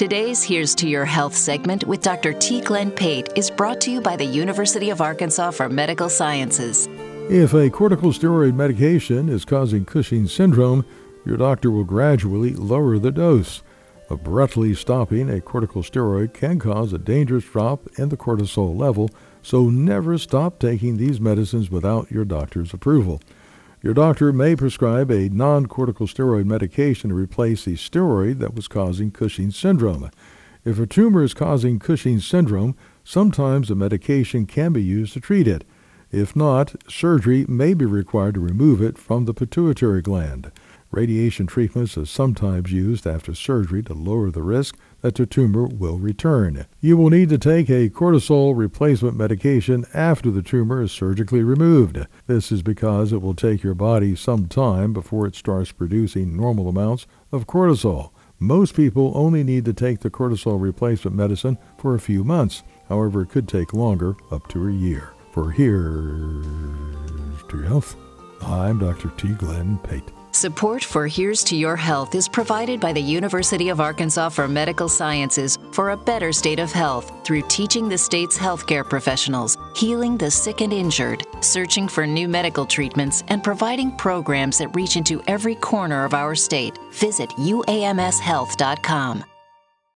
Today's Here's to Your Health segment with Dr. T. Glenn Pate is brought to you by the University of Arkansas for Medical Sciences. If a corticosteroid medication is causing Cushing's syndrome, your doctor will gradually lower the dose. Abruptly stopping a corticosteroid can cause a dangerous drop in the cortisol level, so never stop taking these medicines without your doctor's approval. Your doctor may prescribe a non-corticosteroid medication to replace the steroid that was causing Cushing's syndrome. If a tumor is causing Cushing's syndrome, sometimes a medication can be used to treat it. If not, surgery may be required to remove it from the pituitary gland. Radiation treatments are sometimes used after surgery to lower the risk that the tumor will return. You will need to take a cortisol replacement medication after the tumor is surgically removed. This is because it will take your body some time before it starts producing normal amounts of cortisol. Most people only need to take the cortisol replacement medicine for a few months. However, it could take longer, up to a year. For Here's to Your Health, I'm Dr. T. Glenn Pate. Support for Here's to Your Health is provided by the University of Arkansas for Medical Sciences for a better state of health through teaching the state's healthcare professionals, healing the sick and injured, searching for new medical treatments, and providing programs that reach into every corner of our state. Visit uamshealth.com.